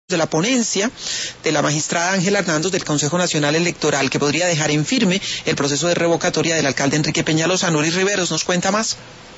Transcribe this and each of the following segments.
de la ponencia de la magistrada Ángela Hernández del Consejo Nacional Electoral, que podría dejar en firme el proceso de revocatoria del alcalde Enrique Peñalosa. Nuri Riveros nos cuenta más.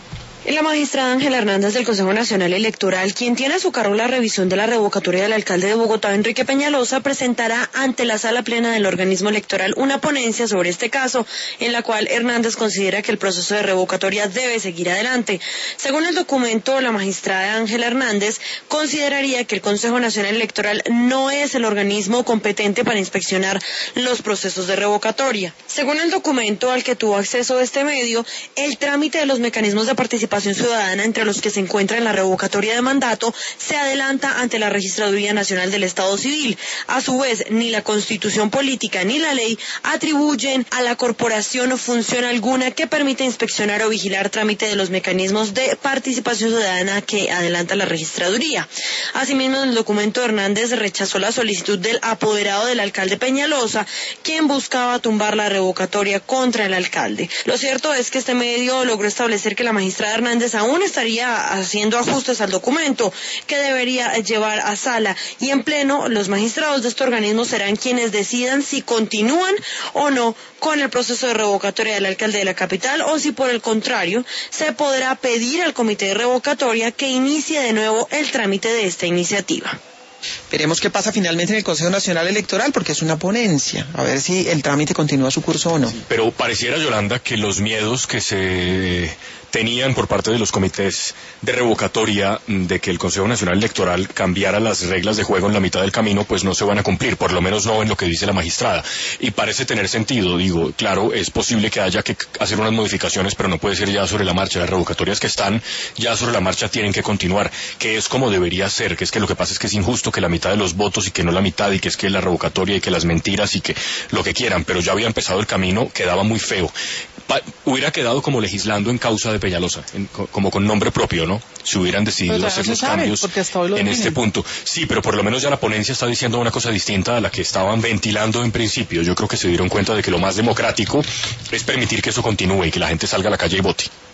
La magistrada Ángela Hernández del Consejo Nacional Electoral, quien tiene a su cargo la revisión de la revocatoria del alcalde de Bogotá, Enrique Peñalosa, presentará ante la sala plena del organismo electoral una ponencia sobre este caso, en la cual Hernández considera que el proceso de revocatoria debe seguir adelante. Según el documento, la magistrada Ángela Hernández consideraría que el Consejo Nacional Electoral no es el organismo competente para inspeccionar los procesos de revocatoria. Según el documento al que tuvo acceso este medio, el trámite de los mecanismos de participación ciudadana, entre los que se encuentra en la revocatoria de mandato, se adelanta ante la Registraduría Nacional del Estado Civil. A su vez, ni la Constitución Política ni la ley atribuyen a la corporación función alguna que permita inspeccionar o vigilar trámite de los mecanismos de participación ciudadana que adelanta la Registraduría. Asimismo, en el documento, Hernández rechazó la solicitud del apoderado del alcalde Peñalosa, quien buscaba tumbar la revocatoria contra el alcalde. Lo cierto es que este medio logró establecer que la magistrada Hernández aún estaría haciendo ajustes al documento que debería llevar a sala, y en pleno los magistrados de este organismo serán quienes decidan si continúan o no con el proceso de revocatoria del alcalde de la capital, o si por el contrario se podrá pedir al comité de revocatoria que inicie de nuevo el trámite de esta iniciativa. Veremos qué pasa finalmente en el Consejo Nacional Electoral, porque es una ponencia, a ver si el trámite continúa su curso o no. Pero pareciera, Yolanda, que los miedos que se tenían por parte de los comités de revocatoria de que el Consejo Nacional Electoral cambiara las reglas de juego en la mitad del camino, pues no se van a cumplir, por lo menos no en lo que dice la magistrada. Y parece tener sentido, digo, claro, es posible que haya que hacer unas modificaciones, pero no puede ser ya sobre la marcha. Las revocatorias que están ya sobre la marcha tienen que continuar, que es como debería ser, que es que lo que pasa es que es injusto que la mitad de los votos y que no la mitad, y que es que la revocatoria y que las mentiras y que lo que quieran, pero ya había empezado el camino, quedaba muy feo. Hubiera quedado como legislando en causa de Peñalosa, como con nombre propio, ¿no? Si hubieran decidido hacer los cambios en este punto. Sí, pero por lo menos ya la ponencia está diciendo una cosa distinta a la que estaban ventilando en principio. Yo creo que se dieron cuenta de que lo más democrático es permitir que eso continúe y que la gente salga a la calle y vote.